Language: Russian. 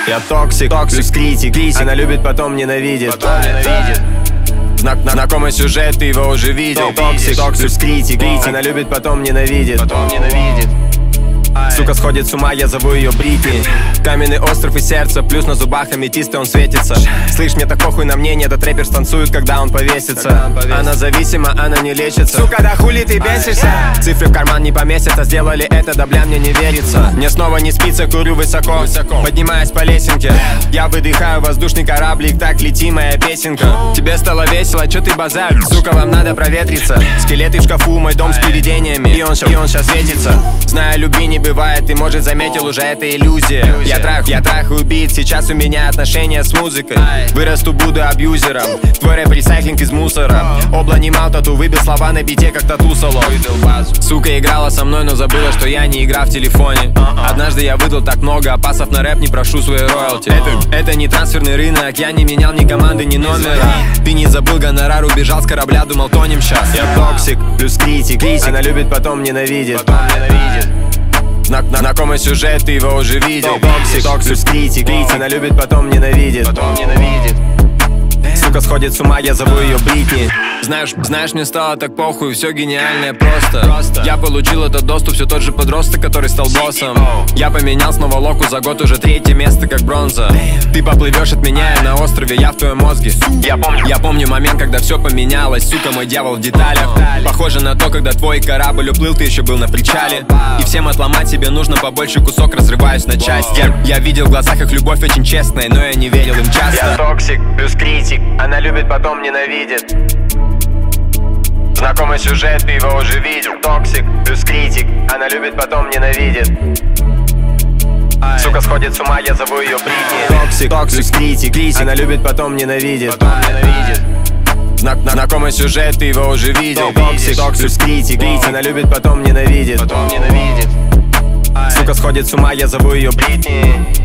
Я токсик, плюс критик. Она любит, потом ненавидит. Знакомый сюжет, ты его уже видел. Токсик, плюс критик. Она любит, потом ненавидит. Сука сходит с ума, я зову ее Бритни. Каменный остров и сердце, плюс на зубах аметист, и он светится. Слышь, мне так похуй на мнение, этот рэпер станцует, когда он повесится. Она зависима, она не лечится. Сука, да хули ты бесишься? Цифры в карман не поместятся, сделали это, да бля, мне не верится. Мне снова не спится, курю высоко, поднимаясь по лесенке. Я выдыхаю воздушный кораблик, так лети моя песенка. Тебе стало весело, чё ты базаришь? Сука, вам надо проветриться. Скелеты в шкафу, мой дом с привидениями, и он сейчас светится. Зная, любви не бывает, ты, может, заметил, уже это иллюзия. Я трахаю бит, сейчас у меня отношения с музыкой. Вырасту, буду абьюзером, твой рэп ресайклинг из мусора. Обла немал тату, выбил слова на бите, как тату-соло. Сука играла со мной, но забыла, что я не игра в телефоне. Однажды я выдал так много, а пасов на рэп не прошу свои роялти. Это не трансферный рынок, я не менял ни команды, ни номера. Ты не забыл гонорар, убежал с корабля, думал, тонем сейчас. Я токсик, плюс критик. Она любит, потом ненавидит. Знакомый сюжет, ты его уже видел. Токсик, плюс критик. Она любит, потом ненавидит. Сука сходит с ума, я зову ее Бритни. Знаешь, мне стало так похуй, все гениальное просто. Я получил этот доступ, все тот же подросток, который стал боссом. Я поменял снова локу, за год уже 3-е место, как бронза. Ты поплывешь от меня, я на острове, я в твоем мозге. Я помню момент, когда все поменялось, сука, мой дьявол в деталях. Похоже на то, когда твой корабль уплыл, ты еще был на причале. И всем отломать тебе нужно побольше кусок, разрываюсь на части. Я видел в глазах их любовь очень честная, но я не верил им часто. Я токсик, плюс критик. Она любит, потом ненавидит. Знакомый сюжет, ты его уже видел. Токсик, плюс критик. Она любит, потом ненавидит. Сука сходит с ума, я зову ее Бритни. Токсик, плюс критик. Она любит, потом ненавидит. Знакомый сюжет, ты его уже видел. Токсик, плюс критик. Она любит, потом ненавидит. Сука сходит с ума, я зову ее Бритни.